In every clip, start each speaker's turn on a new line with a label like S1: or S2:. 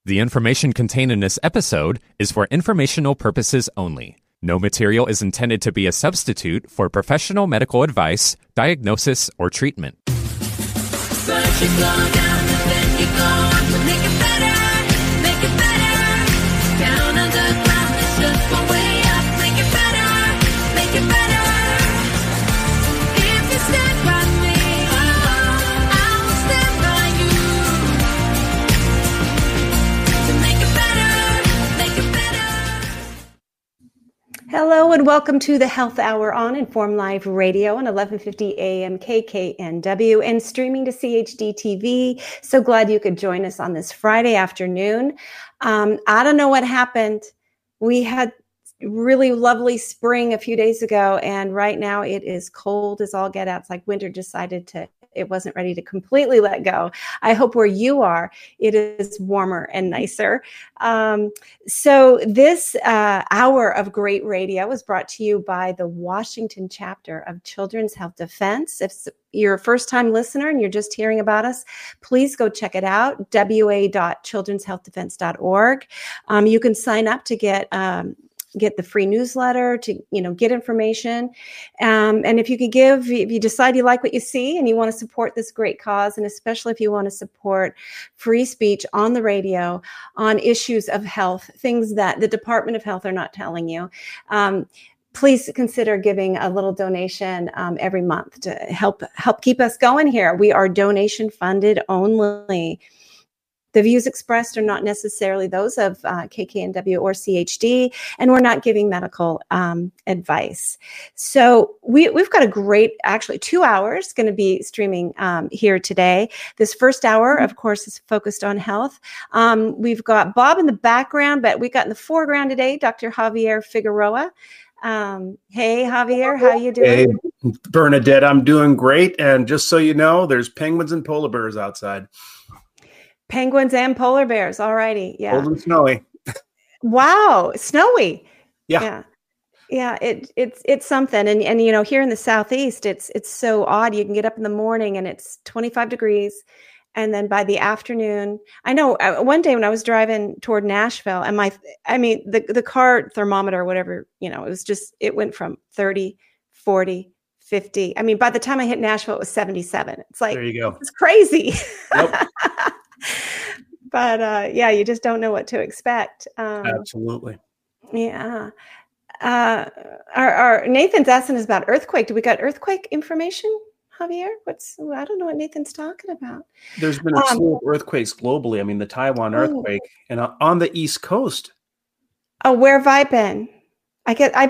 S1: The information contained in this episode is for informational purposes only. No material is intended to be a substitute for professional medical advice, diagnosis, or treatment.
S2: First you go down and then you go up to make it better, make it better. Down on the ground, it's just one way up. Make it better, make it better. If you stand by me, I will stand by you. To make it better, make it better.
S3: Hello and welcome to the Health Hour on Inform Live Radio on 1150 AM KKNW and streaming to CHD TV. So glad you could join us on this Friday afternoon. I don't know what happened. We had really lovely spring a few days ago, and right now it is cold as all get out. It's like winter decided it wasn't ready to completely let go. I hope where you are, it is warmer and nicer. So this hour of great radio was brought to you by the Washington chapter of Children's Health Defense. If you're a first-time listener and you're just hearing about us, please go check it out, wa.childrenshealthdefense.org. You can sign up to get the free newsletter, to get information, and if you decide you like what you see and you want to support this great cause, and especially if you want to support free speech on the radio on issues of health, things that the Department of Health are not telling you, please consider giving a little donation every month to help keep us going here. We are donation funded only. The views expressed are not necessarily those of KKNW or CHD, and we're not giving medical advice. So we've got a great, actually 2 hours going to be streaming here today. This first hour, of course, is focused on health. We've got Bob in the background, but we got in the foreground today, Dr. Javier Figueroa. Hey, Javier, how you doing?
S4: Hey, Bernadette, I'm doing great. And just so you know, there's penguins and polar bears outside.
S3: Penguins and polar bears. All righty. Yeah.
S4: Cold and snowy.
S3: Wow. Snowy.
S4: Yeah.
S3: Yeah. It's something. And here in the Southeast, it's so odd. You can get up in the morning and it's 25 degrees. And then by the afternoon, I know one day when I was driving toward Nashville and the car thermometer, whatever, it went from 30, 40, 50. By the time I hit Nashville, it was 77. It's like, there you go. It's crazy. Yep. But you just don't know what to expect.
S4: Absolutely.
S3: Yeah. Our Nathan's asking us about earthquake. Do we got earthquake information, Javier? I don't know what Nathan's talking about.
S4: There's been a slew of earthquakes globally. The Taiwan earthquake, and on the East Coast.
S3: Oh, where have I been? I've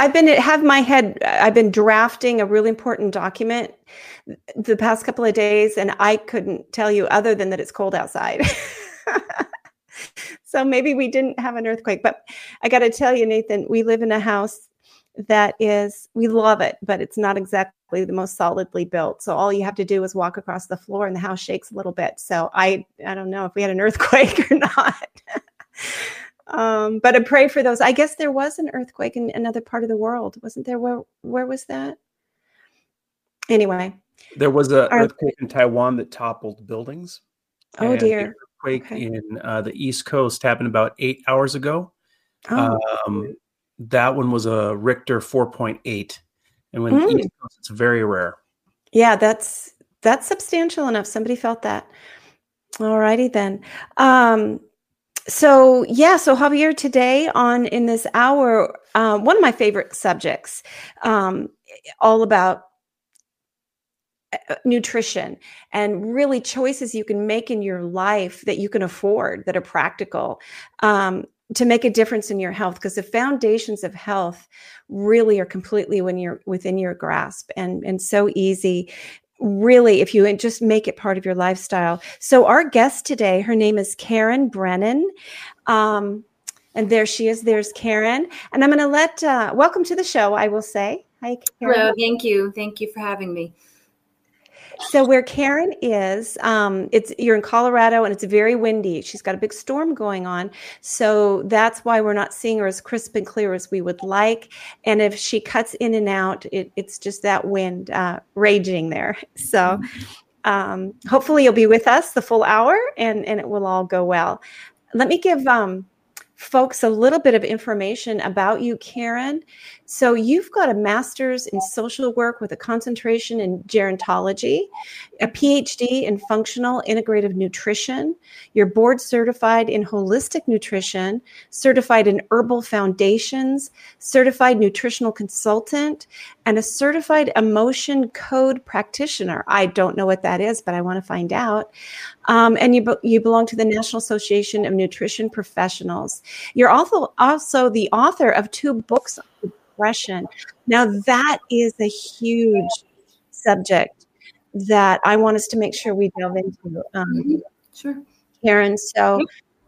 S3: been drafting a really important document the past couple of days, and I couldn't tell you other than that it's cold outside. So maybe we didn't have an earthquake, but I got to tell you, Nathan, we live in a house we love it, but it's not exactly the most solidly built. So all you have to do is walk across the floor and the house shakes a little bit. So I don't know if we had an earthquake or not. But I pray for those. I guess there was an earthquake in another part of the world, wasn't there? Where was that? Anyway,
S4: there was an earthquake in Taiwan that toppled buildings.
S3: Oh dear!
S4: The earthquake in the East Coast happened about 8 hours ago. That one was a Richter 4.8, and when the East Coast, it's very rare.
S3: Yeah, that's substantial enough. Somebody felt that. All righty then. So Javier, today in this hour, one of my favorite subjects, all about nutrition and really choices you can make in your life that you can afford, that are practical, to make a difference in your health, because the foundations of health really are completely within your grasp and so easy. Really, if you just make it part of your lifestyle. So our guest today, her name is Karen Brennan. And there she is. There's Karen. And I'm going to welcome to the show, I will say. Hi, Karen.
S5: Hello. Thank you. Thank you for having me.
S3: So where Karen is, you're in Colorado and it's very windy. She's got a big storm going on. So that's why we're not seeing her as crisp and clear as we would like. And if she cuts in and out, it's just that wind raging there. So hopefully you'll be with us the full hour and it will all go well. let me give folks a little bit of information about you, Karen. So you've got a master's in social work with a concentration in gerontology, a PhD in functional integrative nutrition. You're board certified in holistic nutrition, certified in herbal foundations, certified nutritional consultant, and a certified emotion code practitioner. I don't know what that is, but I want to find out. And you belong to the National Association of Nutrition Professionals. You're also the author of 2 books on depression. Now, that is a huge subject that I want us to make sure we delve into.
S5: Sure.
S3: Karen, so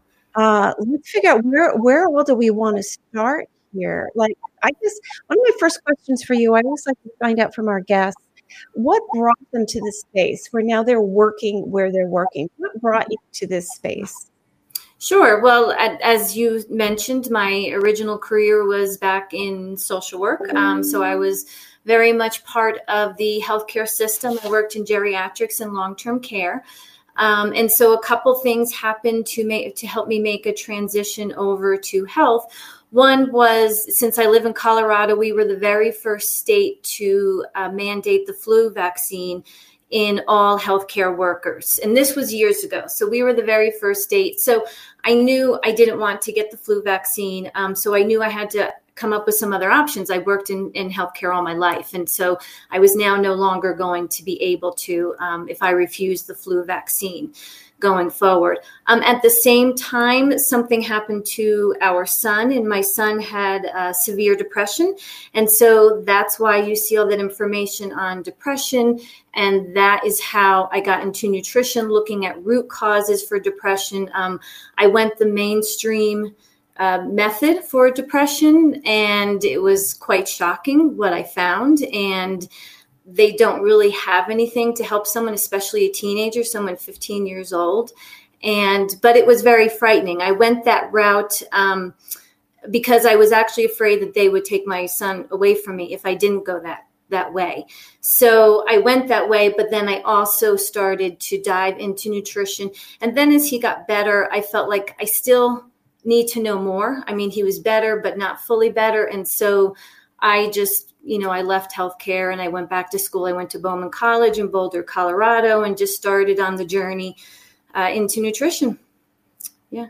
S3: let's figure out where all do we want to start here? Like, I guess one of my first questions for you, I always like to find out from our guests, what brought them to this space where now they're working where they're working? What brought you to this space?
S5: Sure. Well, as you mentioned, my original career was back in social work. So I was very much part of the healthcare system. I worked in geriatrics and long-term care. And so a couple things happened to help me make a transition over to health. One was, since I live in Colorado, we were the very first state to mandate the flu vaccine in all healthcare workers. And this was years ago. So we were the very first state. So I knew I didn't want to get the flu vaccine. So I knew I had to come up with some other options. I worked in healthcare all my life. And so I was now no longer going to be able to, if I refused the flu vaccine going forward. At the same time, something happened to our son, and my son had severe depression. And so that's why you see all that information on depression. And that is how I got into nutrition, looking at root causes for depression. I went the mainstream method for depression, and it was quite shocking what I found. And they don't really have anything to help someone, especially a teenager, someone 15 years old. But it was very frightening. I went that route because I was actually afraid that they would take my son away from me if I didn't go that way. So I went that way, but then I also started to dive into nutrition. And then as he got better, I felt like I still need to know more. I mean, he was better, but not fully better. And so I just, I left healthcare and I went back to school. I went to Bowman College in Boulder, Colorado, and just started on the journey into nutrition. Yeah.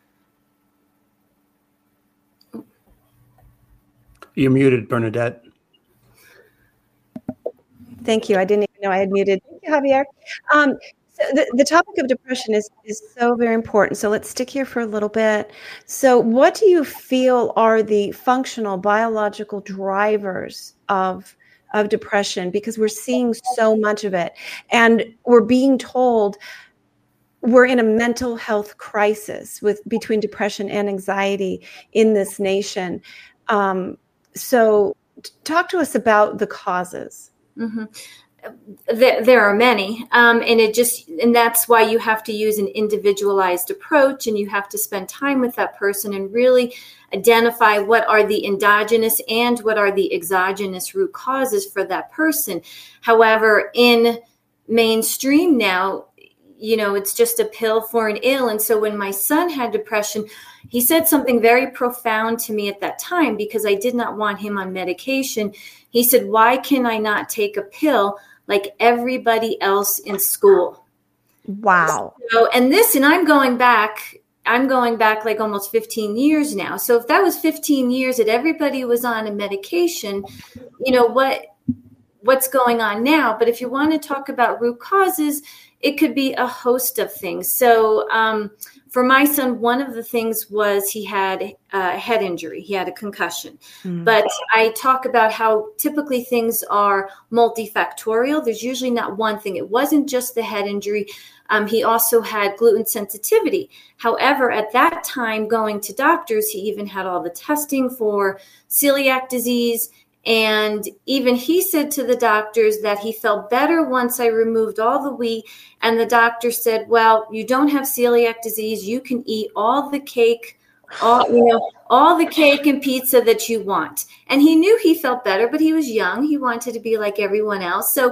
S4: You're muted, Bernadette.
S3: Thank you. I didn't even know I had muted. Thank you, Javier. So the topic of depression is so very important. So let's stick here for a little bit. So what do you feel are the functional biological drivers of depression? Because we're seeing so much of it. And we're being told we're in a mental health crisis between depression and anxiety in this nation. So talk to us about the causes.
S5: Mm-hmm. There are many, and that's why you have to use an individualized approach, and you have to spend time with that person and really identify what are the endogenous and what are the exogenous root causes for that person. However, in mainstream now, it's just a pill for an ill. And so when my son had depression, he said something very profound to me at that time, because I did not want him on medication. He said, "Why can I not take a pill like everybody else in school?"
S3: Wow.
S5: So, and I'm going back like almost 15 years now. So if that was 15 years that everybody was on a medication, what's going on now? But if you want to talk about root causes, it could be a host of things. So for my son, one of the things was he had a head injury. He had a concussion. But I talk about how typically things are multifactorial. There's usually not one thing. It wasn't just the head injury. He also had gluten sensitivity. However, at that time, going to doctors, he even had all the testing for celiac disease. And even he said to the doctors that he felt better once I removed all the wheat. And the doctor said, "Well, you don't have celiac disease. You can eat all the cake, all the cake and pizza that you want." And he knew he felt better, but he was young. He wanted to be like everyone else. So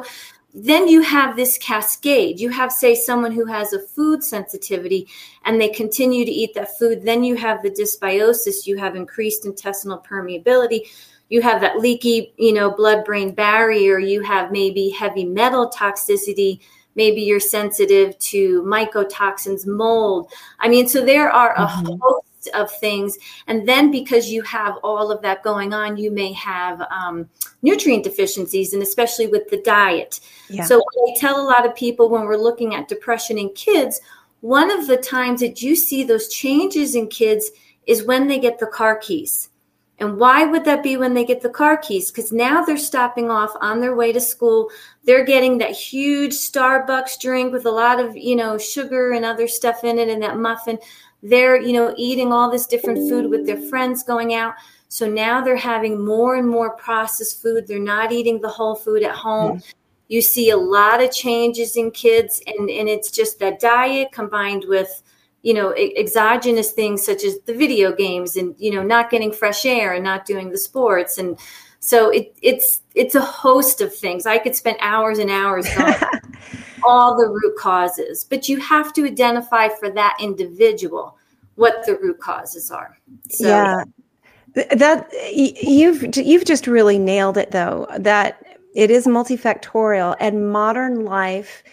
S5: then you have this cascade. You have, say, someone who has a food sensitivity and they continue to eat that food. Then you have the dysbiosis. You have increased intestinal permeability. You have that leaky, blood-brain barrier. You have maybe heavy metal toxicity. Maybe you're sensitive to mycotoxins, mold. I mean, so there are a host of things. And then because you have all of that going on, you may have nutrient deficiencies, and especially with the diet. Yeah. So I tell a lot of people when we're looking at depression in kids, one of the times that you see those changes in kids is when they get the car keys. And why would that be when they get the car keys? Because now they're stopping off on their way to school. They're getting that huge Starbucks drink with a lot of, sugar and other stuff in it, and that muffin. They're, eating all this different food with their friends going out. So now they're having more and more processed food. They're not eating the whole food at home. Mm-hmm. You see a lot of changes in kids, and it's just that diet combined with, exogenous things such as the video games and, not getting fresh air and not doing the sports. And so it's a host of things. I could spend hours and hours on all the root causes, but you have to identify for that individual what the root causes are. So,
S3: yeah, that you've just really nailed it, though, that it is multifactorial, and modern life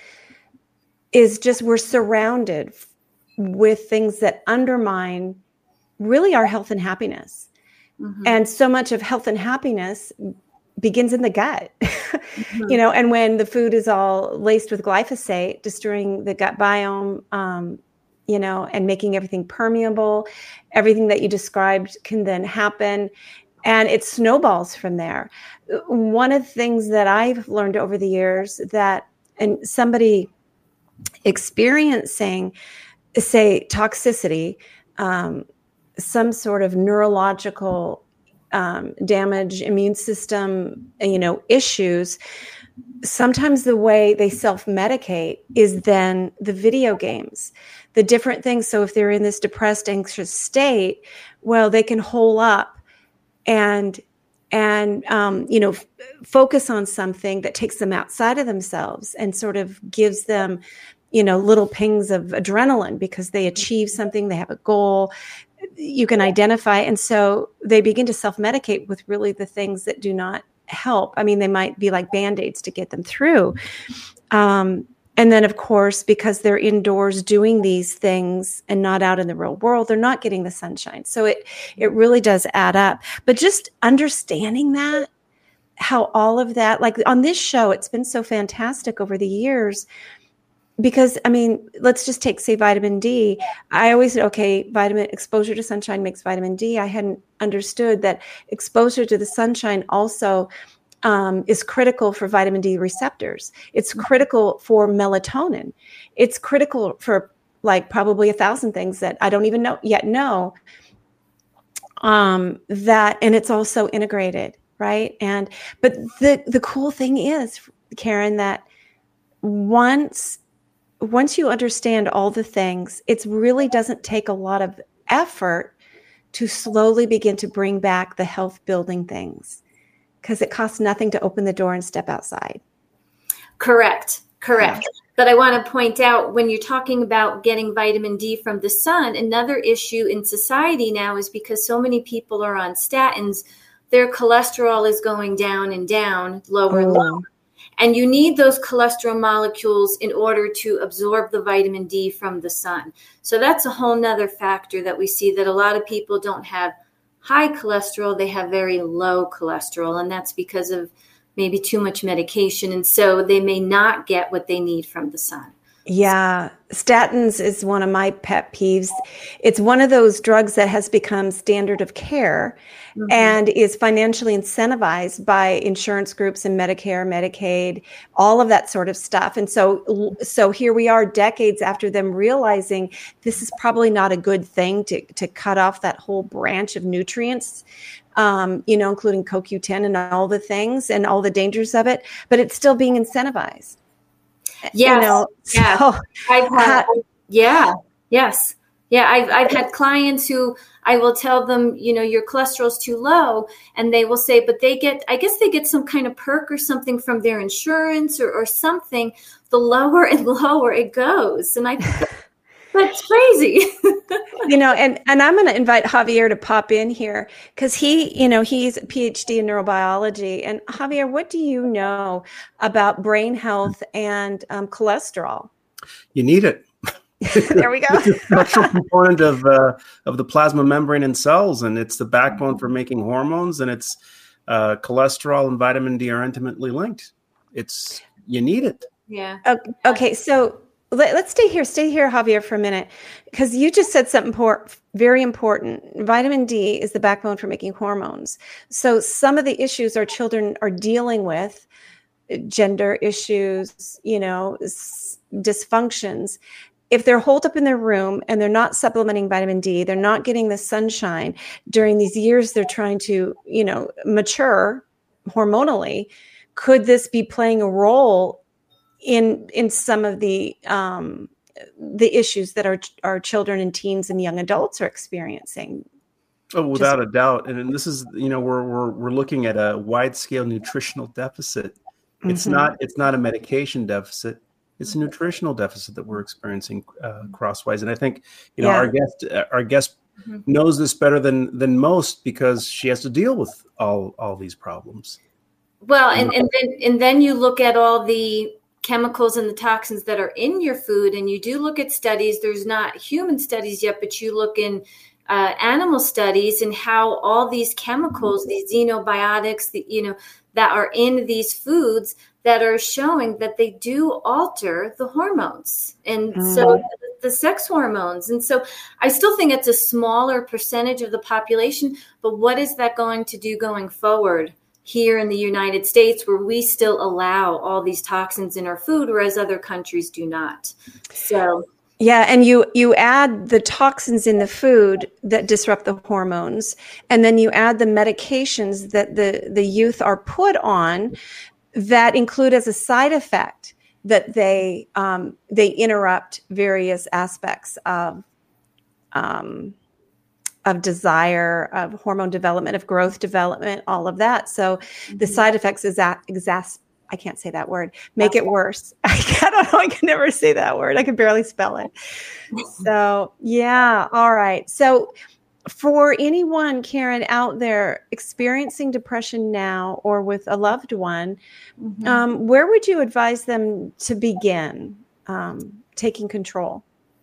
S3: is just, we're surrounded with things that undermine really our health and happiness. Mm-hmm. And so much of health and happiness begins in the gut, mm-hmm. And when the food is all laced with glyphosate, destroying the gut biome, and making everything permeable, everything that you described can then happen, and it snowballs from there. One of the things that I've learned over the years and somebody experiencing, say, toxicity, some sort of neurological damage, immune system, issues, sometimes the way they self-medicate is then the video games, the different things. So if they're in this depressed, anxious state, well, they can hole up and focus on something that takes them outside of themselves and sort of gives them, little pings of adrenaline because they achieve something, they have a goal. You can identify. And so they begin to self-medicate with really the things that do not help. I mean, they might be like Band-Aids to get them through. And then, of course, because they're indoors doing these things and not out in the real world, they're not getting the sunshine. So it really does add up. But just understanding that, how all of that, like on this show, it's been so fantastic over the years. Because, I mean, let's just take, say, vitamin D. I always said, okay, exposure to sunshine makes vitamin D. I hadn't understood that exposure to the sunshine also is critical for vitamin D receptors. It's critical for melatonin. It's critical for like probably 1,000 things that I don't even know that, and it's also integrated, right? But the cool thing is, Karen, that once you understand all the things, it really doesn't take a lot of effort to slowly begin to bring back the health building things, because it costs nothing to open the door and step outside.
S5: Correct. Yeah. But I want to point out, when you're talking about getting vitamin D from the sun, another issue in society now is because so many people are on statins, their cholesterol is going down and down, lower and lower. And you need those cholesterol molecules in order to absorb the vitamin D from the sun. So that's a whole nother factor that we see, that a lot of people don't have high cholesterol, they have very low cholesterol. And that's because of maybe too much medication. And so they may not get what they need from the sun.
S3: Yeah. Statins is one of my pet peeves. It's one of those drugs that has become standard of care, mm-hmm. and is financially incentivized by insurance groups and Medicare, Medicaid, all of that sort of stuff. And so here we are decades after them realizing this is probably not a good thing to cut off that whole branch of nutrients, including CoQ10 and all the things and all the dangers of it, but it's still being incentivized.
S5: Yes.
S3: Yes.
S5: Yes. Yeah, I've had clients who I will tell them, your cholesterol's too low, and they will say, but I guess they get some kind of perk or something from their insurance or something. The lower and lower it goes, and I think that's crazy.
S3: And I'm going to invite Javier to pop in here because he's a PhD in neurobiology. And Javier, what do you know about brain health and cholesterol?
S4: You need it.
S3: There we go.
S4: It's a structural component of the plasma membrane in cells, and it's the backbone for making hormones. And it's cholesterol and vitamin D are intimately linked. You need it.
S5: Yeah.
S3: Okay, so let's stay here, Javier, for a minute, because you just said something very important. Vitamin D is the backbone for making hormones. So some of the issues our children are dealing with, gender issues, dysfunctions, if they're holed up in their room and they're not supplementing vitamin D, they're not getting the sunshine during these years they're trying to, mature hormonally, could this be playing a role in some of the issues that our children and teens and young adults are experiencing?
S4: Oh, without a doubt. And this is, we're looking at a wide scale nutritional deficit. It's not a medication deficit. It's a nutritional deficit that we're experiencing crosswise. And I think, our guest knows this better than most because she has to deal with all these problems.
S5: Well, and then you look at all the chemicals and the toxins that are in your food, and you do look at studies. There's not human studies yet, but you look in animal studies and how all these chemicals, these xenobiotics, that are in these foods that are showing that they do alter the hormones. And so the sex hormones. And so I still think it's a smaller percentage of the population, but what is that going to do going forward here in the United States, where we still allow all these toxins in our food, whereas other countries do not? So
S3: yeah, and you add the toxins in the food that disrupt the hormones, and then you add the medications that the youth are put on that include as a side effect that they interrupt various aspects of desire, of hormone development, of growth development, all of that. So the side effects I can't say that word. Make it worse. I don't know. I can never say that word. I can barely spell it. So yeah. All right. So for anyone, Karen, out there experiencing depression now or with a loved one, where would you advise them to begin taking control?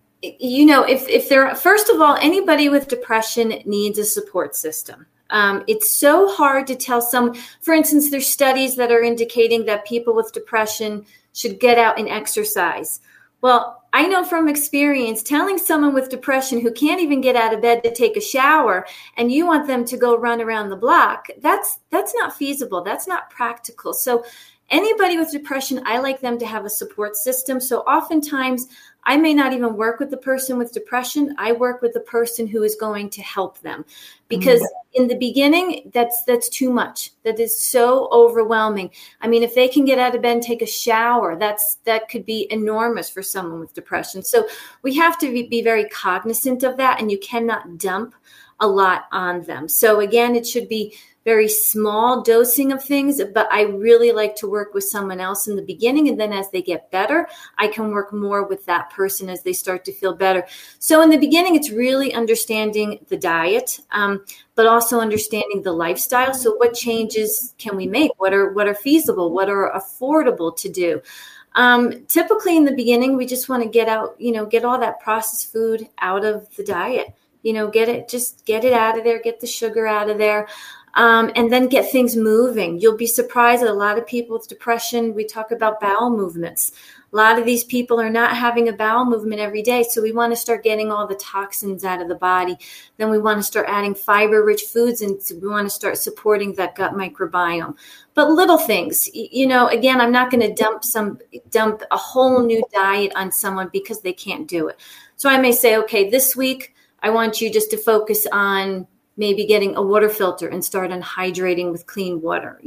S5: If they're, first of all, anybody with depression needs a support system. It's so hard to tell someone, for instance, there's studies that are indicating that people with depression should get out and exercise. Well, I know from experience, telling someone with depression who can't even get out of bed to take a shower and you want them to go run around the block, that's not feasible. That's not practical. So anybody with depression, I like them to have a support system. So oftentimes I may not even work with the person with depression. I work with the person who is going to help them, because in the beginning, that's too much. That is so overwhelming. I mean, if they can get out of bed and take a shower, that could be enormous for someone with depression. So we have to be very cognizant of that, and you cannot dump a lot on them. So again, it should be very small dosing of things, but I really like to work with someone else in the beginning. And then as they get better, I can work more with that person as they start to feel better. So in the beginning, it's really understanding the diet, but also understanding the lifestyle. So what changes can we make? What are feasible? What are affordable to do? Typically in the beginning, we just want to get out, get all that processed food out of the diet, get it out of there, get the sugar out of there. And then get things moving. You'll be surprised that a lot of people with depression, we talk about bowel movements. A lot of these people are not having a bowel movement every day. So we want to start getting all the toxins out of the body. Then we want to start adding fiber-rich foods, and we want to start supporting that gut microbiome. But little things, again, I'm not going to dump a whole new diet on someone because they can't do it. So I may say, okay, this week I want you just to focus on maybe getting a water filter and start on hydrating with clean water,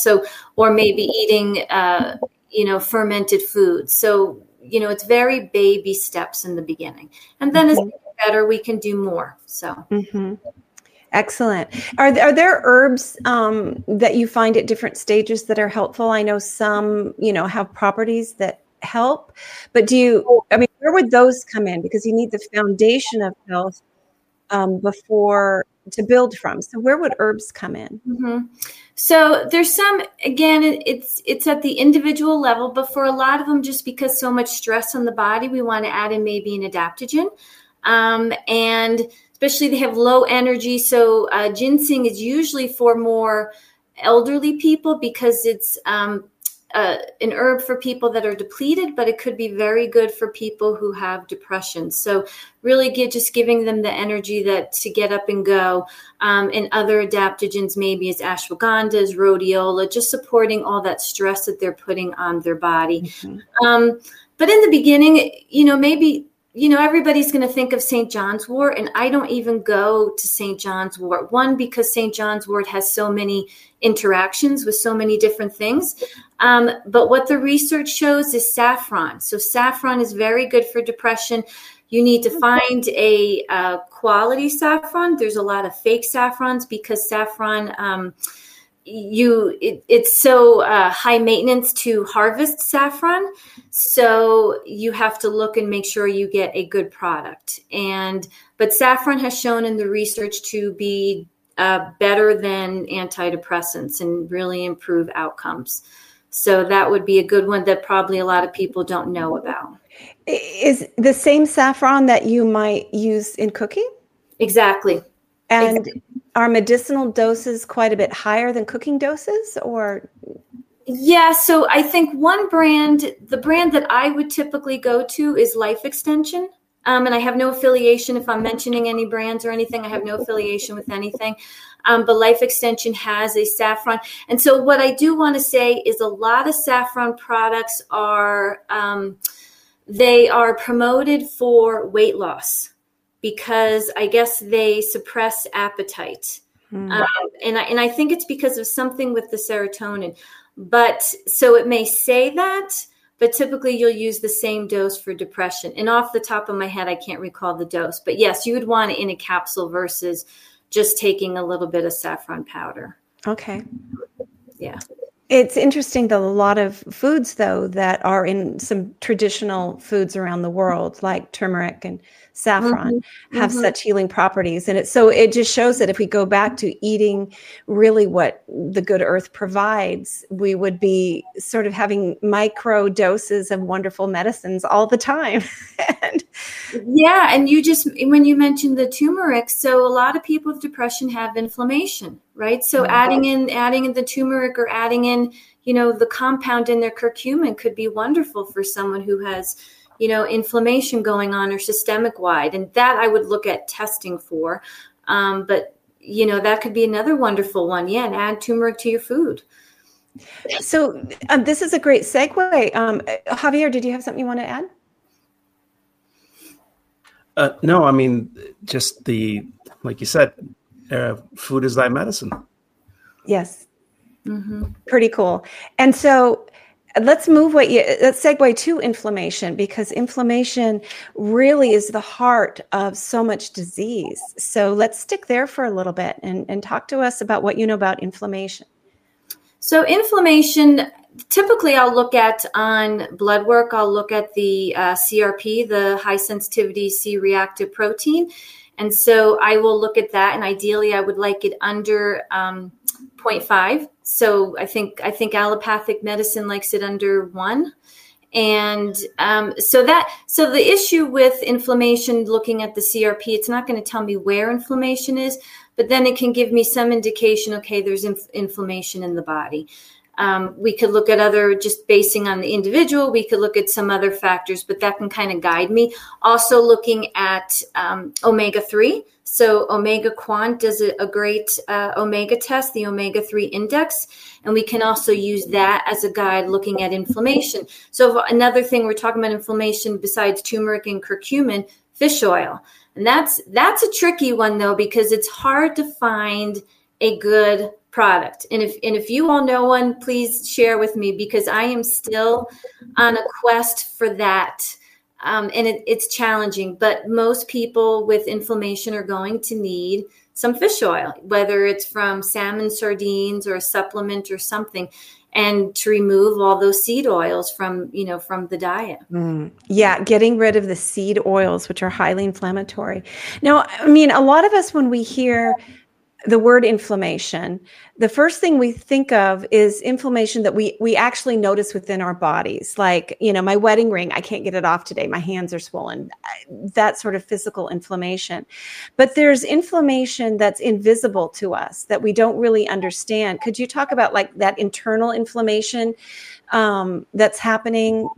S5: or maybe eating, fermented foods. So, it's very baby steps in the beginning. And then as they get better, we can do more. So.
S3: Mm-hmm. Excellent. Are there herbs that you find at different stages that are helpful? I know some, have properties that help, but where would those come in? Because you need the foundation of health before to build from. So where would herbs come in?
S5: Mm-hmm. So there's some, again, it's at the individual level, but for a lot of them, just because so much stress on the body, we want to add in maybe an adaptogen. And especially they have low energy. So ginseng is usually for more elderly people because it's an herb for people that are depleted, but it could be very good for people who have depression. So really just giving them the energy to get up and go. And other adaptogens maybe is ashwagandha, rhodiola, just supporting all that stress that they're putting on their body. Mm-hmm. But in the beginning, maybe everybody's going to think of St. John's wort, and I don't even go to St. John's wort. One, because St. John's wort has so many interactions with so many different things. But what the research shows is saffron. So saffron is very good for depression. You need to find a quality saffron. There's a lot of fake saffrons because saffron, it's so high maintenance to harvest saffron. So you have to look and make sure you get a good product. But saffron has shown in the research to be better than antidepressants and really improve outcomes. So that would be a good one that probably a lot of people don't know about.
S3: Is the same saffron that you might use in cooking?
S5: Exactly.
S3: And are medicinal doses quite a bit higher than cooking doses, or?
S5: Yeah, so I think the brand that I would typically go to is Life Extension. And I have no affiliation. If I'm mentioning any brands or anything, I have no affiliation with anything. But Life Extension has a saffron. And so what I do want to say is a lot of saffron products they are promoted for weight loss because I guess they suppress appetite. And I think it's because of something with the serotonin. But so it may say that, but typically you'll use the same dose for depression. And off the top of my head, I can't recall the dose. But yes, you would want it in a capsule versus just taking a little bit of saffron powder.
S3: Okay.
S5: Yeah.
S3: It's interesting, though, a lot of foods, though, that are in some traditional foods around the world, like turmeric and saffron, have such healing properties. And it just shows that if we go back to eating really what the good earth provides, we would be sort of having micro doses of wonderful medicines all the time. And
S5: when you mentioned the turmeric, so a lot of people with depression have inflammation, right? So adding in the turmeric or adding in, the compound in their curcumin could be wonderful for someone who has, inflammation going on or systemic wide. And that I would look at testing for. But, that could be another wonderful one. Yeah. And add turmeric to your food.
S3: So this is a great segue. Javier, did you have something you want to add?
S4: No, I mean, just like you said, food is thy medicine.
S3: Yes. Pretty cool. And so let's segue to inflammation, because inflammation really is the heart of so much disease. So let's stick there for a little bit and talk to us about what you know about inflammation.
S5: So inflammation, typically I'll look at on blood work, I'll look at the CRP, the high sensitivity C-reactive protein. And so I will look at that, and ideally I would like it under 0.5. So I think allopathic medicine likes it under 1. And so the issue with inflammation, looking at the CRP, it's not going to tell me where inflammation is, but then it can give me some indication, okay, there's inflammation in the body. We could look at just basing on the individual, we could look at some other factors, but that can kind of guide me. Also looking at omega-3. So Omega Quant does a great omega test, the omega-3 index, and we can also use that as a guide looking at inflammation. So another thing we're talking about inflammation besides turmeric and curcumin, fish oil. And that's a tricky one though, because it's hard to find a good product. And if you all know one, please share with me, because I am still on a quest for that. it's challenging. But most people with inflammation are going to need some fish oil, whether it's from salmon, sardines, or a supplement or something, and to remove all those seed oils from the diet.
S3: Yeah, getting rid of the seed oils, which are highly inflammatory. Now, I mean, a lot of us, when we hear the word inflammation, the first thing we think of is inflammation that we actually notice within our bodies. Like, my wedding ring, I can't get it off today. My hands are swollen. That sort of physical inflammation. But there's inflammation that's invisible to us that we don't really understand. Could you talk about like that internal inflammation that's happening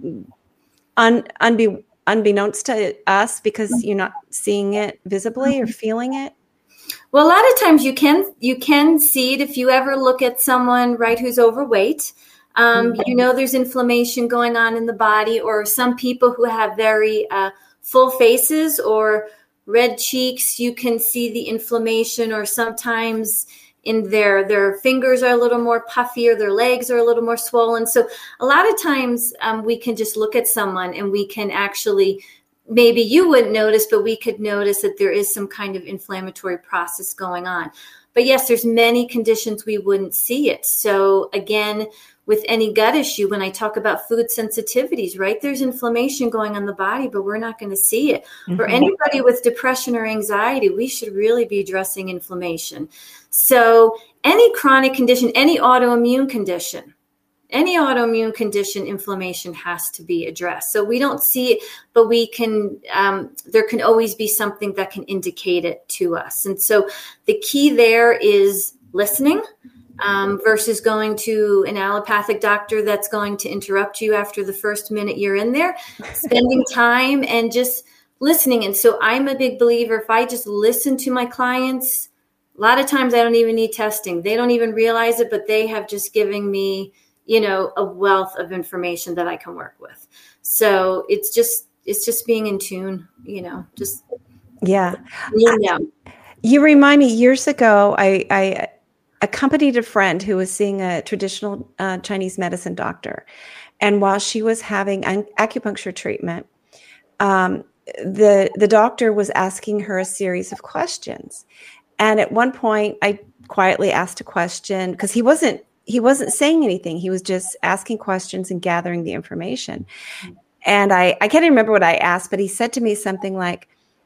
S3: unbeknownst to us because you're not seeing it visibly or feeling it?
S5: Well, a lot of times you can see it if you ever look at someone, right, who's overweight. There's inflammation going on in the body, or some people who have very full faces or red cheeks, you can see the inflammation, or sometimes in their fingers are a little more puffy, or their legs are a little more swollen. So a lot of times we can just look at someone and we can actually, maybe you wouldn't notice, but we could notice that there is some kind of inflammatory process going on. But yes, there's many conditions we wouldn't see it. So again, with any gut issue, when I talk about food sensitivities, right, there's inflammation going on the body, but we're not going to see it. Mm-hmm. For anybody with depression or anxiety, we should really be addressing inflammation. So any chronic condition, any autoimmune condition, inflammation has to be addressed. So we don't see it, but we can, there can always be something that can indicate it to us. And so the key there is listening versus going to an allopathic doctor that's going to interrupt you after the first minute you're in there, spending time and just listening. And so I'm a big believer, if I just listen to my clients, a lot of times I don't even need testing. They don't even realize it, but they have just given me a wealth of information that I can work with. So it's just being in tune, just.
S3: Yeah. You remind me, years ago, I accompanied a friend who was seeing a traditional Chinese medicine doctor. And while she was having acupuncture treatment, the doctor was asking her a series of questions. And at one point I quietly asked a question because he wasn't saying anything. He was just asking questions and gathering the information. And I can't remember what I asked, but he said to me something like,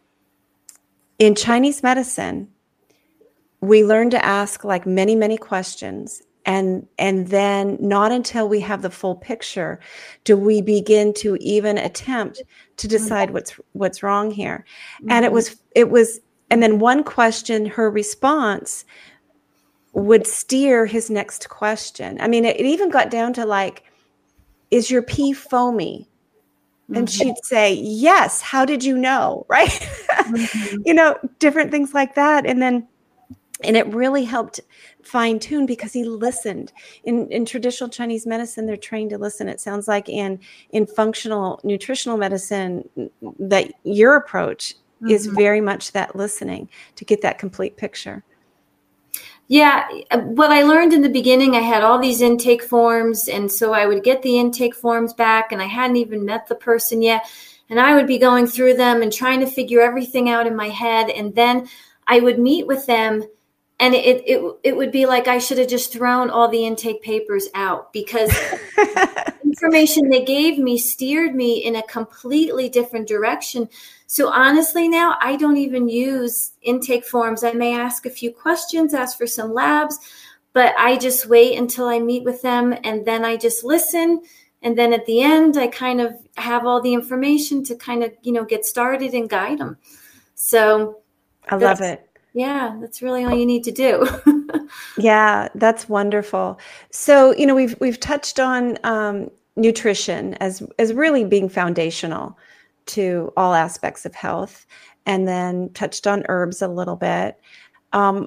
S3: in Chinese medicine, we learn to ask like many, many questions. And then not until we have the full picture do we begin to even attempt to decide what's wrong here. Mm-hmm. And it was, and then one question, her response would steer his next question. I mean, it even got down to like, is your pee foamy? And she'd say, yes. How did you know? Right. Mm-hmm. Different things like that. And it really helped fine tune because he listened. In traditional Chinese medicine, they're trained to listen. It sounds like in functional nutritional medicine that your approach is very much that listening to get that complete picture.
S5: Yeah. What I learned in the beginning, I had all these intake forms. And so I would get the intake forms back and I hadn't even met the person yet. And I would be going through them and trying to figure everything out in my head. And then I would meet with them and it would be like I should have just thrown all the intake papers out because information they gave me steered me in a completely different direction. So honestly, now I don't even use intake forms. I may ask a few questions, ask for some labs, but I just wait until I meet with them and then I just listen. And then at the end, I kind of have all the information to kind of, get started and guide them. So
S3: I love it.
S5: Yeah, that's really all you need to do.
S3: Yeah, that's wonderful. So, we've touched on nutrition as really being foundational to all aspects of health, and then touched on herbs a little bit. I'm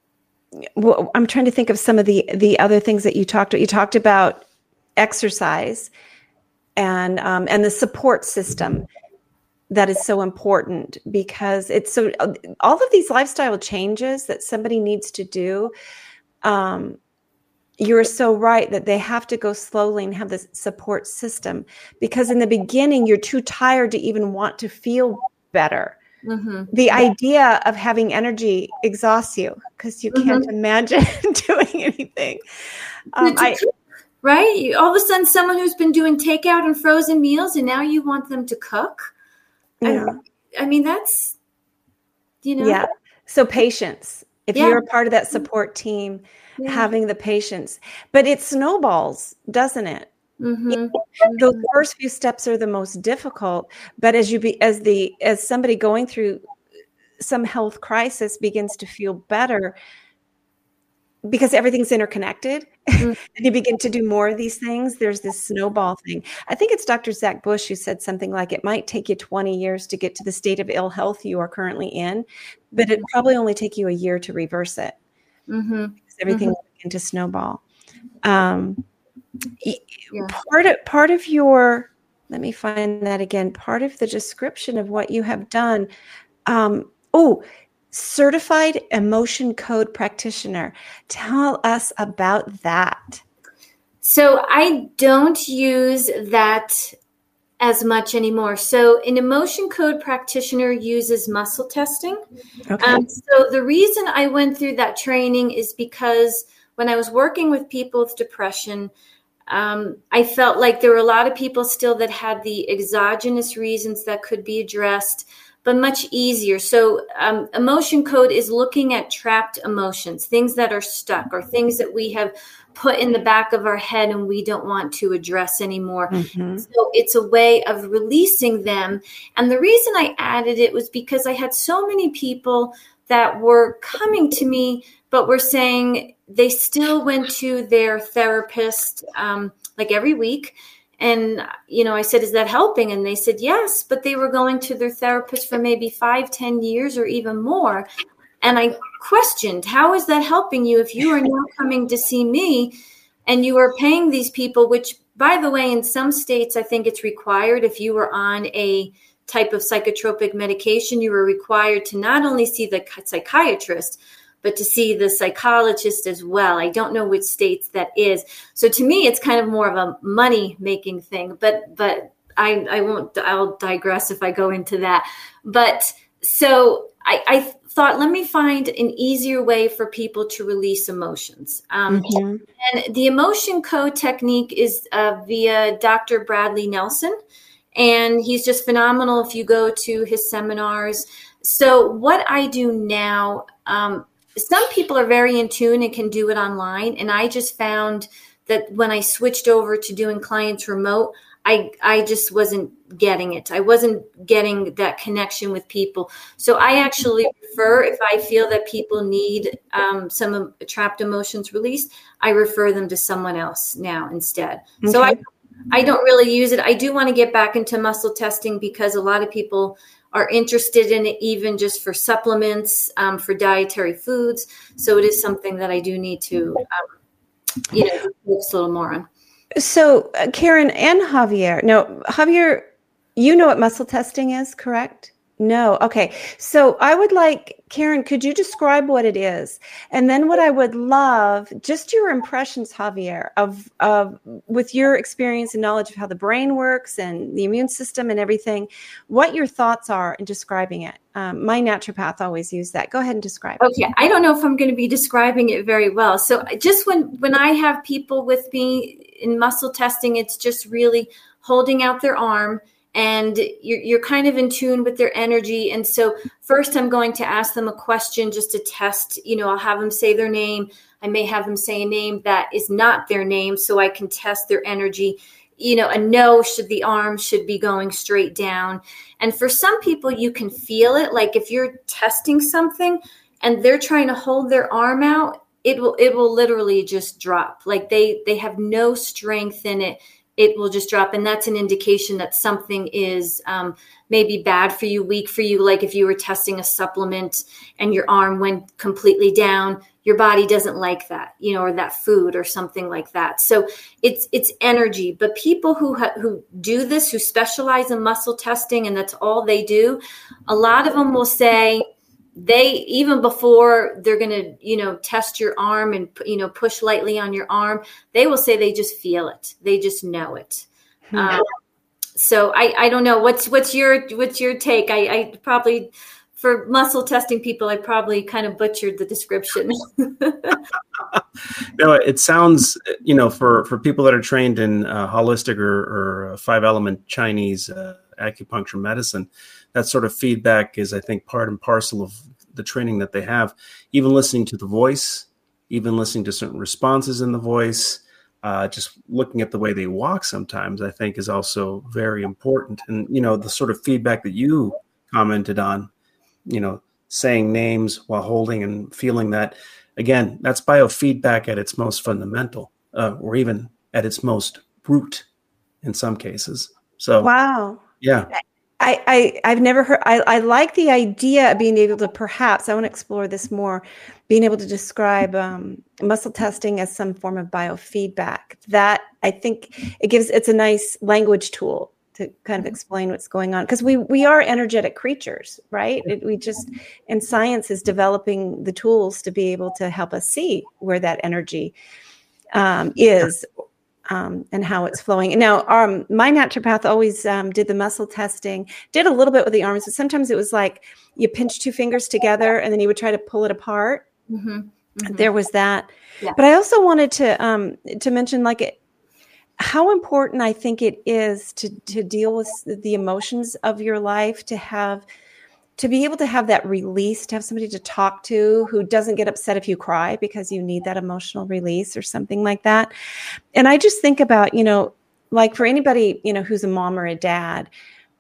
S3: trying to think of some of the other things that you talked about. You talked about exercise and the support system that is so important because it's so all of these lifestyle changes that somebody needs to do. you're so right that they have to go slowly and have this support system, because in the beginning, you're too tired to even want to feel better.
S5: Mm-hmm.
S3: The idea of having energy exhausts you because you can't imagine doing anything.
S5: Right? All of a sudden, someone who's been doing takeout and frozen meals, and now you want them to cook.
S3: Yeah.
S5: I mean, that's,
S3: Yeah. So patience. If you're a part of that support team, having the patience, but it snowballs, doesn't it?
S5: Mm-hmm.
S3: Those first few steps are the most difficult, but as somebody going through some health crisis begins to feel better, because everything's interconnected, and you begin to do more of these things, there's this snowball thing. I think it's Dr. Zach Bush who said something like, it might take you 20 years to get to the state of ill health you are currently in, but it probably only take you a year to reverse it. Because everything will begin to snowball. Part of your, let me find that again, part of the description of what you have done, certified emotion code practitioner. Tell us about that.
S5: So I don't use that as much anymore. So an emotion code practitioner uses muscle testing.
S3: Okay.
S5: So the reason I went through that training is because when I was working with people with depression, I felt like there were a lot of people still that had the exogenous reasons that could be addressed, but much easier. So emotion code is looking at trapped emotions, things that are stuck or things that we have put in the back of our head and we don't want to address anymore. So it's a way of releasing them. And the reason I added it was because I had so many people that were coming to me, but were saying they still went to their therapist like every week. And, I said, is that helping? And they said, yes, but they were going to their therapist for maybe 5-10 years or even more. And I questioned, how is that helping you if you are now coming to see me and you are paying these people, which, by the way, in some states, I think it's required. If you were on a type of psychotropic medication, you were required to not only see the psychiatrist, but to see the psychologist as well. I don't know which states that is. So to me, it's kind of more of a money-making thing, but I won't, I'll digress if I go into that. But so I thought, let me find an easier way for people to release emotions. And the emotion code technique is via Dr. Bradley Nelson. And he's just phenomenal if you go to his seminars. So what I do now, some people are very in tune and can do it online. And I just found that when I switched over to doing clients remote, I just wasn't getting it. I wasn't getting that connection with people. So I actually refer, if I feel that people need some trapped emotions released, I refer them to someone else now instead. Okay. So I don't really use it. I do want to get back into muscle testing because a lot of people are interested in it, even just for supplements, for dietary foods. So it is something that I do need to, focus a little more on.
S3: So Karen and Javier, no, Javier, you know what muscle testing is, correct? No. Okay. So I would like, Karen, could you describe what it is? And then what I would love, just your impressions, Javier, of with your experience and knowledge of how the brain works and the immune system and everything, what your thoughts are in describing it. My naturopath always used that. Go ahead and describe it.
S5: Okay. I don't know if I'm going to be describing it very well. So just when I have people with me in muscle testing, it's just really holding out their arm. And you're kind of in tune with their energy. And so first I'm going to ask them a question just to test, I'll have them say their name. I may have them say a name that is not their name so I can test their energy. A no, the arm should be going straight down. And for some people, you can feel it. Like if you're testing something and they're trying to hold their arm out, it will literally just drop. Like they have no strength in it. It will just drop. And that's an indication that something is maybe bad for you, weak for you. Like if you were testing a supplement and your arm went completely down, your body doesn't like that, or that food or something like that. So it's energy. But people who do this, who specialize in muscle testing, and that's all they do, a lot of them will say, they, even before they're going to, test your arm and, push lightly on your arm, they will say they just feel it. They just know it. So I don't know. What's your take? I probably, for muscle testing people, I probably kind of butchered the description.
S4: No, it sounds, for people that are trained in holistic or 5-element Chinese acupuncture medicine, that sort of feedback is, I think, part and parcel of the training that they have. Even listening to the voice, even listening to certain responses in the voice, just looking at the way they walk sometimes, I think, is also very important. And, the sort of feedback that you commented on, saying names while holding and feeling that, again, that's biofeedback at its most fundamental, or even at its most root in some cases. So,
S3: wow.
S4: Yeah.
S3: I've never heard, I like the idea of being able to, perhaps, I want to explore this more, being able to describe muscle testing as some form of biofeedback. That, I think it's a nice language tool to kind of explain what's going on. Because we are energetic creatures, right? And science is developing the tools to be able to help us see where that energy is. And how it's flowing. And now, my naturopath always did the muscle testing, did a little bit with the arms, but sometimes it was like you pinch two fingers together and then you would try to pull it apart. Mm-hmm. Mm-hmm. There was that. Yeah. But I also wanted to mention, how important I think it is to deal with the emotions of your life, to be able to have that release, to have somebody to talk to who doesn't get upset if you cry because you need that emotional release or something like that. And I just think about, for anybody, who's a mom or a dad,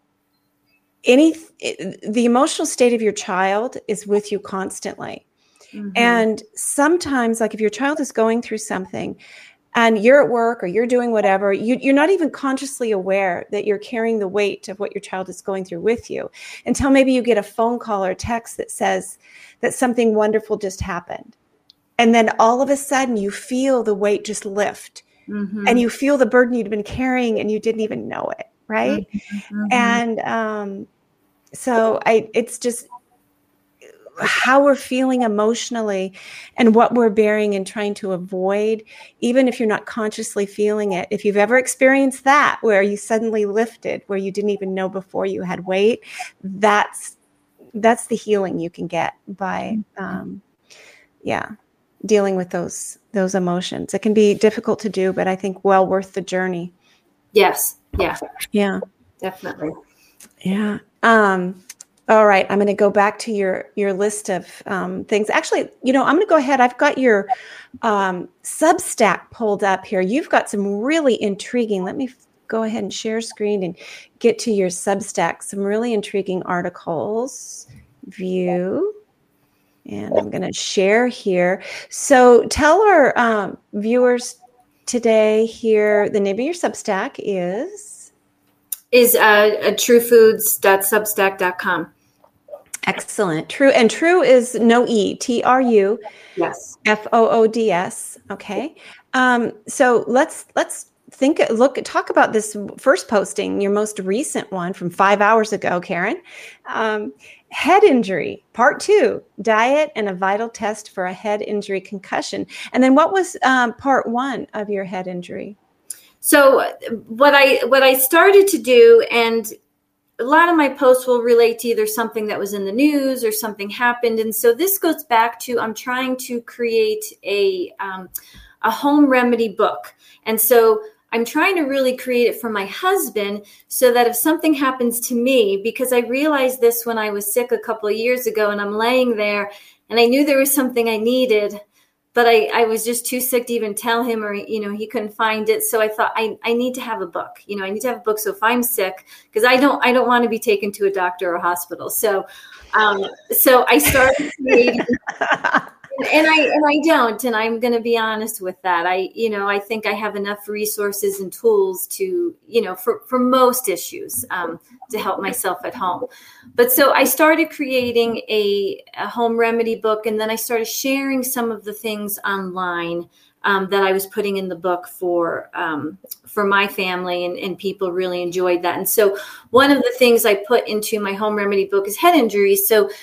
S3: the emotional state of your child is with you constantly. Mm-hmm. And sometimes, if your child is going through something, and you're at work or you're doing whatever, you're not even consciously aware that you're carrying the weight of what your child is going through with you until maybe you get a phone call or a text that says that something wonderful just happened. And then all of a sudden you feel the weight just lift, mm-hmm. and you feel the burden you'd been carrying and you didn't even know it. Right. Mm-hmm. And so it's just how we're feeling emotionally and what we're bearing and trying to avoid, even if you're not consciously feeling it. If you've ever experienced that, where you suddenly lifted, where you didn't even know before you had weight, that's the healing you can get by, dealing with those emotions. It can be difficult to do, but I think well worth the journey.
S5: Yes. Yeah.
S3: Yeah.
S5: Definitely.
S3: Yeah. All right, I'm going to go back to your list of things. Actually, I'm going to go ahead. I've got your Substack pulled up here. You've got some really intriguing. Let me go ahead and share screen and get to your Substack. Some really intriguing articles. View. And I'm going to share here. So tell our viewers today here, the name of your Substack is
S5: truefoods.substack.com.
S3: Excellent. True. And True is no E, TRU.
S5: Yes.
S3: FOODS. Okay. So let's talk about this first posting, your most recent one from 5 hours ago, Karen. Head injury, part 2, diet and a vital test for a head injury concussion. And then what was part 1 of your head injury?
S5: So what I started to do, and a lot of my posts will relate to either something that was in the news or something happened. And so this goes back to, I'm trying to create a home remedy book. And so I'm trying to really create it for my husband so that if something happens to me, because I realized this when I was sick a couple of years ago and I'm laying there and I knew there was something I needed, but I was just too sick to even tell him, or, he couldn't find it. So I thought I need to have a book, I need to have a book. So if I'm sick, because I don't want to be taken to a doctor or a hospital. So I started creating, and I don't, and I'm going to be honest with that. I think I have enough resources and tools to, for most issues, to help myself at home. But so I started creating a home remedy book, and then I started sharing some of the things online that I was putting in the book for my family, and people really enjoyed that. And so one of the things I put into my home remedy book is head injuries. So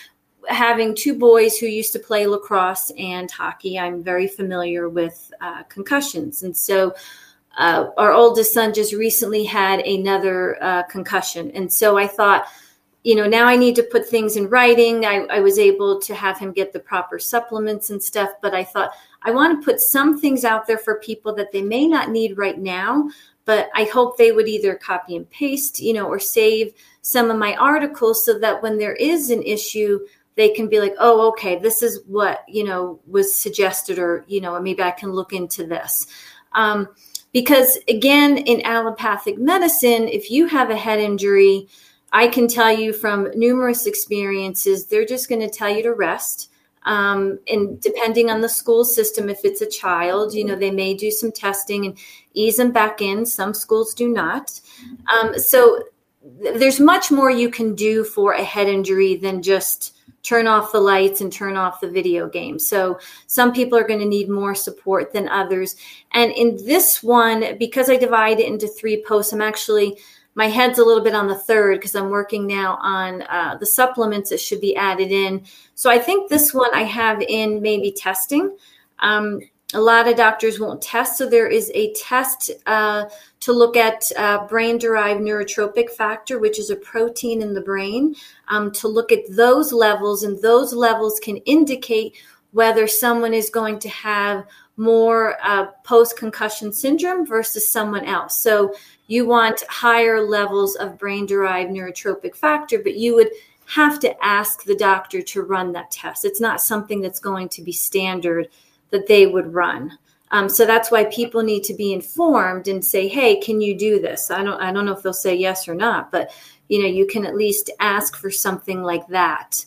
S5: having two boys who used to play lacrosse and hockey, I'm very familiar with concussions. And so our oldest son just recently had another concussion. And so I thought, now I need to put things in writing. I was able to have him get the proper supplements and stuff, but I thought I want to put some things out there for people that they may not need right now, but I hope they would either copy and paste, or save some of my articles so that when there is an issue, they can be like, oh, okay, this is what, was suggested, or, maybe I can look into this. Because again, in allopathic medicine, if you have a head injury, I can tell you from numerous experiences, they're just going to tell you to rest. And depending on the school system, if it's a child, they may do some testing and ease them back in. Some schools do not. So there's much more you can do for a head injury than just turn off the lights and turn off the video game. So some people are going to need more support than others. And in this one, because I divide it into 3 posts, my head's a little bit on the third because I'm working now on the supplements that should be added in. So I think this one I have in maybe testing. A lot of doctors won't test. So there is a test to look at brain-derived neurotrophic factor, which is a protein in the brain, to look at those levels. And those levels can indicate whether someone is going to have more post-concussion syndrome versus someone else. So you want higher levels of brain-derived neurotrophic factor, but you would have to ask the doctor to run that test. It's not something that's going to be standard that they would run. So that's why people need to be informed and say, hey, can you do this? I don't know if they'll say yes or not, but you can at least ask for something like that.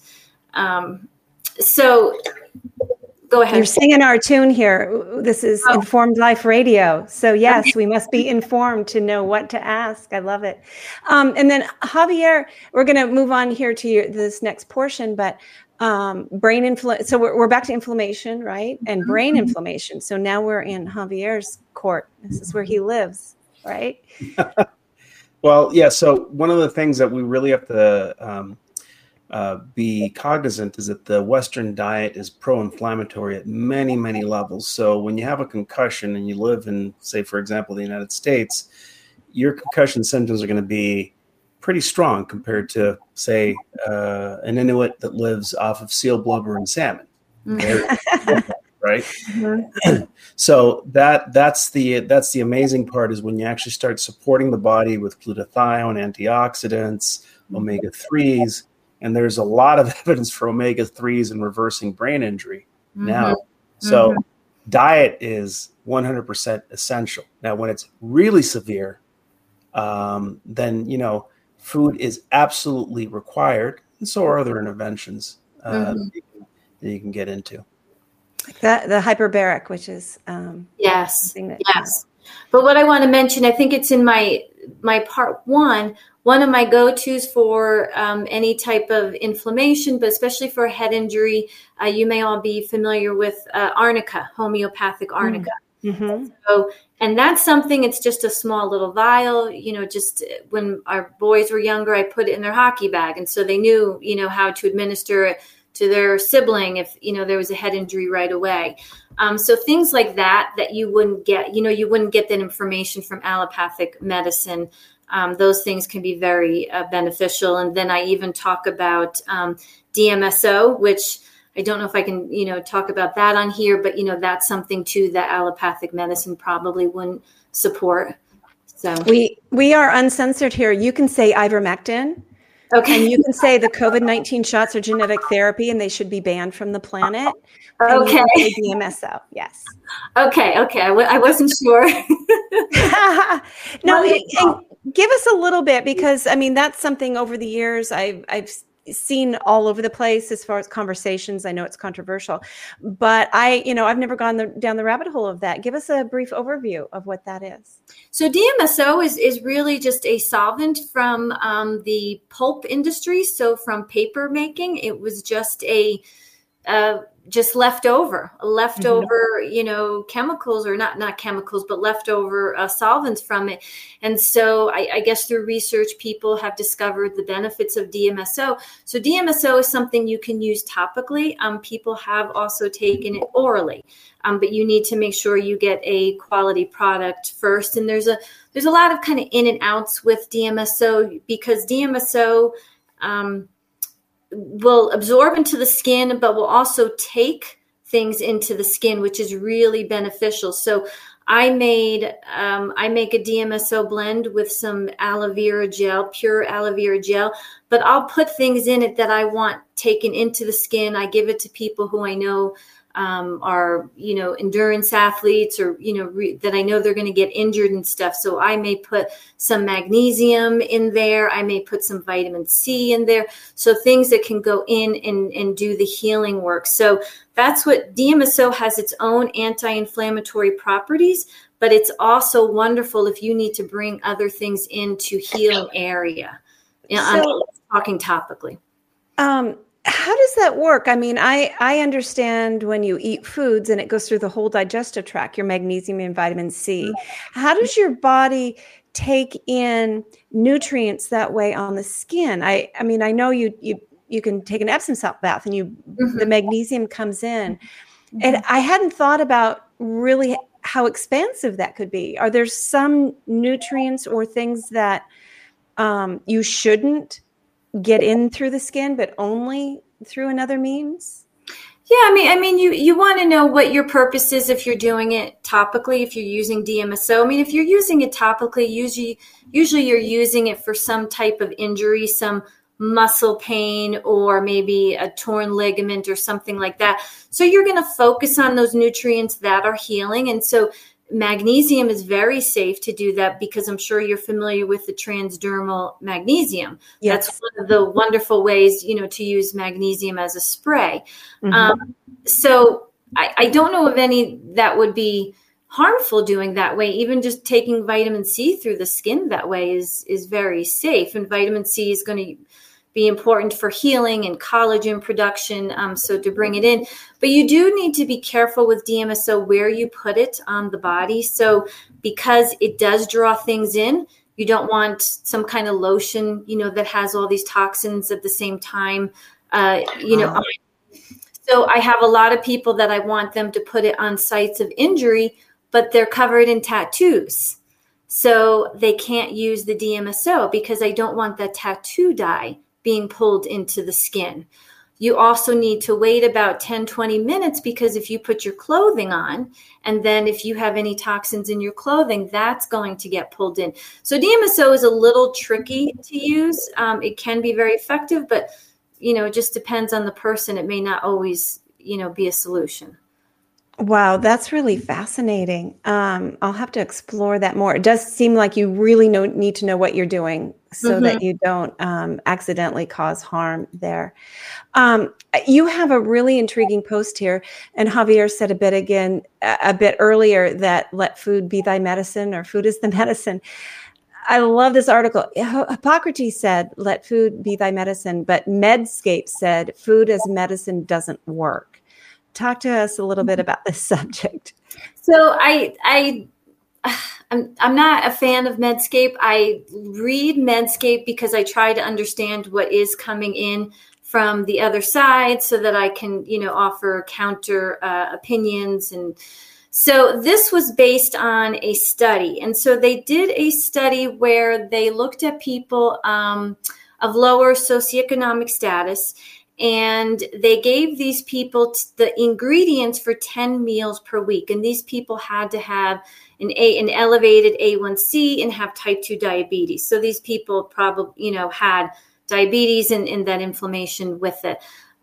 S5: So go ahead.
S3: You're singing our tune here. This is Informed Life Radio. So yes, we must be informed to know what to ask. I love it. And then Javier, we're going to move on here to this next portion, but brain inflammation. So we're back to inflammation, right? And brain inflammation. So now we're in Javier's court. This is where he lives, right?
S4: Well, yeah. So one of the things that we really have to be cognizant is that the Western diet is pro-inflammatory at many, many levels. So when you have a concussion and you live in, say, for example, the United States, your concussion symptoms are going to be pretty strong compared to, say, an Inuit that lives off of seal blubber and salmon. Right? Mm-hmm. So that's the amazing part, is when you actually start supporting the body with glutathione, antioxidants, omega-3s, and there's a lot of evidence for omega-3s in reversing brain injury now. So diet is 100% essential. Now, when it's really severe, then, food is absolutely required. And so are other interventions that you can get into.
S3: The hyperbaric, which is
S5: yes. But what I want to mention, I think it's in my part one of my go-tos for any type of inflammation, but especially for a head injury, you may all be familiar with arnica, homeopathic arnica. Mm-hmm. So, and that's something, it's just a small little vial, just when our boys were younger, I put it in their hockey bag. And so they knew, how to administer it to their sibling if, there was a head injury right away. So things like that you wouldn't get, you wouldn't get that information from allopathic medicine. Those things can be very beneficial. And then I even talk about DMSO, which I don't know if I can, talk about that on here, but, that's something too that allopathic medicine probably wouldn't support. So
S3: we are uncensored here. You can say ivermectin. Okay. And you can say the COVID-19 shots are genetic therapy and they should be banned from the planet. And okay. You can say DMSO. Yes.
S5: Okay. I wasn't sure.
S3: No, and give us a little bit, because that's something over the years I've seen all over the place as far as conversations. I know it's controversial, but I've never gone down the rabbit hole of that. Give us a brief overview of what that is.
S5: So DMSO is really just a solvent from the pulp industry. So from paper making, it was just a just leftover, chemicals, or not chemicals, but leftover solvents from it. And so I guess through research, people have discovered the benefits of DMSO. So DMSO is something you can use topically. People have also taken it orally, but you need to make sure you get a quality product first. And there's a lot of kind of in and outs with DMSO, because DMSO will absorb into the skin, but will also take things into the skin, which is really beneficial. So I make a DMSO blend with some aloe vera gel, pure aloe vera gel, but I'll put things in it that I want taken into the skin. I give it to people who I know are, endurance athletes, or, that I know they're going to get injured and stuff. So I may put some magnesium in there. I may put some vitamin C in there. So things that can go in and do the healing work. So that's what DMSO has, its own anti-inflammatory properties, but it's also wonderful if you need to bring other things into healing area. I'm talking topically.
S3: How does that work? I mean, I understand when you eat foods and it goes through the whole digestive tract, your magnesium and vitamin C. How does your body take in nutrients that way on the skin? I mean, I know you can take an Epsom salt bath and the magnesium comes in. And I hadn't thought about really how expansive that could be. Are there some nutrients or things that you shouldn't get in through the skin, but only through another means?
S5: Yeah, I mean, you want to know what your purpose is if you're doing it topically, if you're using DMSO. I mean, if you're using it topically, usually you're using it for some type of injury, some muscle pain, or maybe a torn ligament or something like that. So you're going to focus on those nutrients that are healing. And so magnesium is very safe to do that, because I'm sure you're familiar with the transdermal magnesium.
S3: Yes.
S5: That's one of the wonderful ways, to use magnesium as a spray. So I don't know of any that would be harmful doing that way. Even just taking vitamin C through the skin that way is very safe. And vitamin C is going to be important for healing and collagen production, so to bring it in. But you do need to be careful with DMSO where you put it on the body. So because it does draw things in, you don't want some kind of lotion, that has all these toxins at the same time. So I have a lot of people that I want them to put it on sites of injury, but they're covered in tattoos. So they can't use the DMSO because I don't want that tattoo dye being pulled into the skin. You also need to wait about 10-20 minutes, because if you put your clothing on, and then if you have any toxins in your clothing, that's going to get pulled in. So DMSO is a little tricky to use. It can be very effective, but it just depends on the person. It may not always, be a solution.
S3: Wow, that's really fascinating. I'll have to explore that more. It does seem like you really need to know what you're doing so that you don't accidentally cause harm there. You have a really intriguing post here, and Javier said a bit earlier that let food be thy medicine, or food is the medicine. I love this article. Hippocrates said, let food be thy medicine, but Medscape said food as medicine doesn't work. Talk to us a little bit about this subject.
S5: So I'm not a fan of Medscape. I read Medscape because I try to understand what is coming in from the other side, so that I can, offer counter opinions. And so this was based on a study. And so they did a study where they looked at people of lower socioeconomic status, and they gave these people the ingredients for 10 meals per week. And these people had to have an elevated A1C and have type 2 diabetes. So these people probably, had diabetes and that inflammation with it.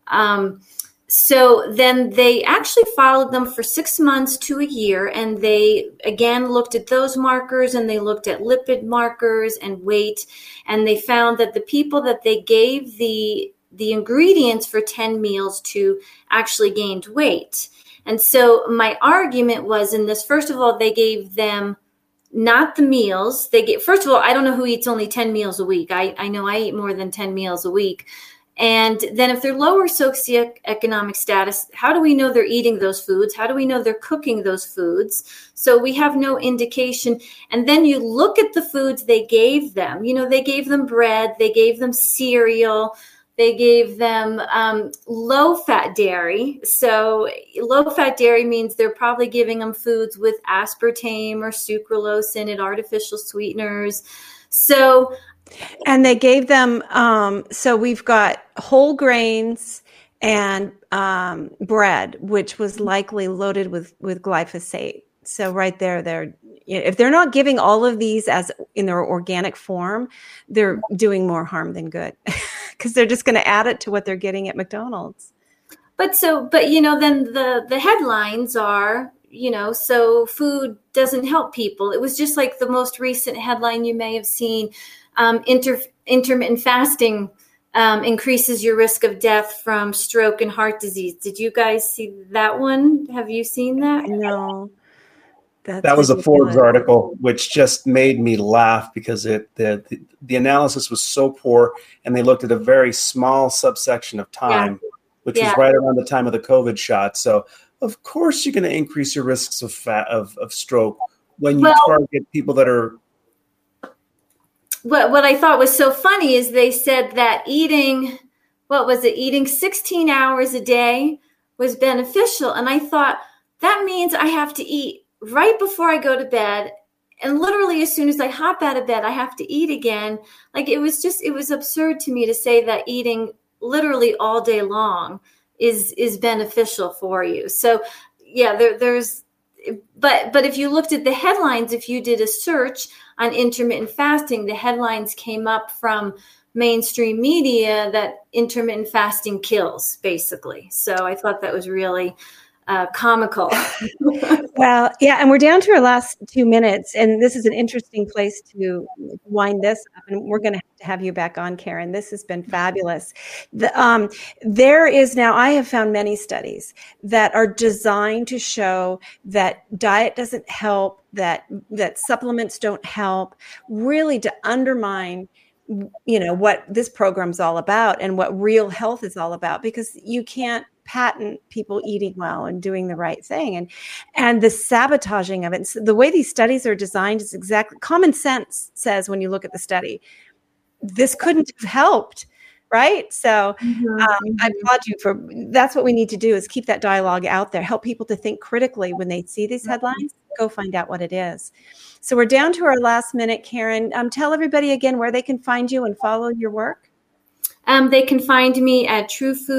S5: So then they actually followed them for 6 months to a year. And they, again, looked at those markers, and they looked at lipid markers and weight. And they found that the people that they gave the ingredients for 10 meals to actually gained weight. And so my argument was in this, first of all, they gave them not the meals. First of all, I don't know who eats only 10 meals a week. I know I eat more than 10 meals a week. And then if they're lower socioeconomic status, how do we know they're eating those foods? How do we know they're cooking those foods? So we have no indication. And then you look at the foods they gave them. They gave them bread, they gave them cereal, they gave them low-fat dairy. So low-fat dairy means they're probably giving them foods with aspartame or sucralose in it, artificial sweeteners.
S3: And they gave them, so we've got whole grains and bread, which was likely loaded with glyphosate. So right there, if they're not giving all of these as in their organic form, they're doing more harm than good, because they're just going to add it to what they're getting at McDonald's. But
S5: then the headlines are, so food doesn't help people. It was just like the most recent headline you may have seen. Intermittent fasting increases your risk of death from stroke and heart disease. Did you guys see that one? Have you seen that?
S3: No.
S4: That was a Forbes article, which just made me laugh because the analysis was so poor, and they looked at a very small subsection of time, which was right around the time of the COVID shot. So of course you're going to increase your risks of stroke when you target people that are.
S5: What I thought was so funny is they said that eating 16 hours a day was beneficial. And I thought, that means I have to eat right before I go to bed. And literally as soon as I hop out of bed, I have to eat again. Like it was absurd to me to say that eating literally all day long is beneficial for you. So but if you looked at the headlines, if you did a search on intermittent fasting, the headlines came up from mainstream media that intermittent fasting kills, basically. So I thought that was really comical.
S3: Well, yeah, and we're down to our last 2 minutes, and this is an interesting place to wind this up, and we're going to have you back on, Karen. This has been fabulous. There is now, I have found many studies that are designed to show that diet doesn't help, that supplements don't help, really to undermine what this program's all about and what real health is all about, because you can't patent people eating well and doing the right thing, and the sabotaging of it. So the way these studies are designed is exactly common sense says when you look at the study, this couldn't have helped, right? So I applaud you for that's what we need to do, is keep that dialogue out there, help people to think critically when they see these headlines, go find out what it is. So we're down to our last minute, Karen. Tell everybody again where they can find you and follow your work.
S5: They can find me at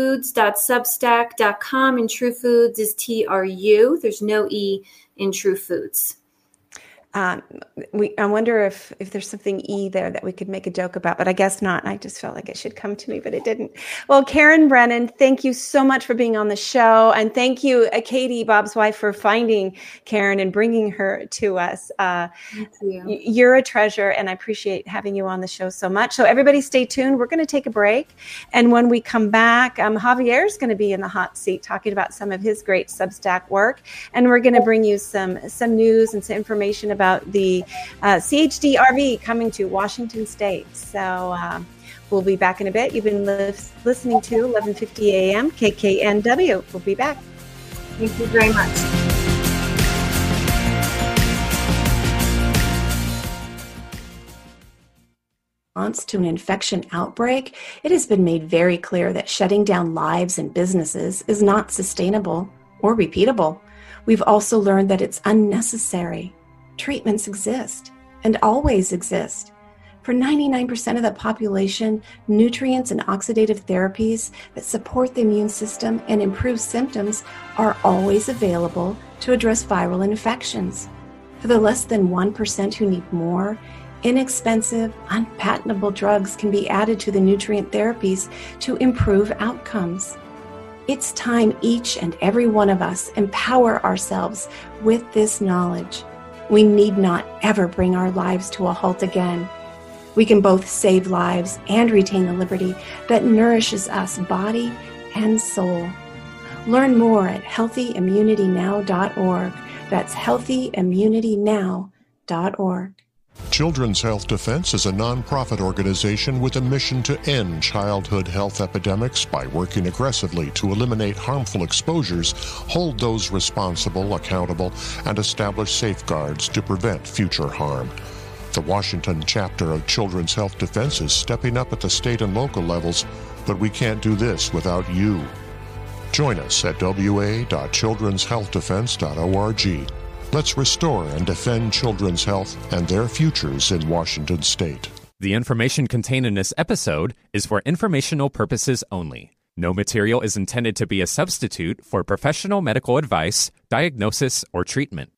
S5: truefoods.substack.com, and True Foods is TRU. There's no E in True Foods.
S3: I wonder if there's something E there that we could make a joke about, but I guess not. I just felt like it should come to me, but it didn't. Well, Karen Brennan, thank you so much for being on the show. And thank you, Katie, Bob's wife, for finding Karen and bringing her to us. Thank you. You're a treasure, and I appreciate having you on the show so much. So everybody stay tuned. We're going to take a break. And when we come back, Javier's going to be in the hot seat talking about some of his great Substack work. And we're going to bring you some news and some information about the CHD-RV coming to Washington State. So we'll be back in a bit. You've been listening to 1150 AM KKNW. We'll be back.
S5: Thank you very much.
S6: To an infection outbreak, it has been made very clear that shutting down lives and businesses is not sustainable or repeatable. We've also learned that it's unnecessary. Treatments exist and always exist. For 99% of the population, nutrients and oxidative therapies that support the immune system and improve symptoms are always available to address viral infections. For the less than 1% who need more, inexpensive, unpatentable drugs can be added to the nutrient therapies to improve outcomes. It's time each and every one of us empower ourselves with this knowledge. We need not ever bring our lives to a halt again. We can both save lives and retain the liberty that nourishes us body and soul. Learn more at healthyimmunitynow.org. That's healthyimmunitynow.org.
S7: Children's Health Defense is a nonprofit organization with a mission to end childhood health epidemics by working aggressively to eliminate harmful exposures, hold those responsible accountable, and establish safeguards to prevent future harm. The Washington chapter of Children's Health Defense is stepping up at the state and local levels, but we can't do this without you. Join us at wa.childrenshealthdefense.org. Let's restore and defend children's health and their futures in Washington state.
S1: The information contained in this episode is for informational purposes only. No material is intended to be a substitute for professional medical advice, diagnosis, or treatment.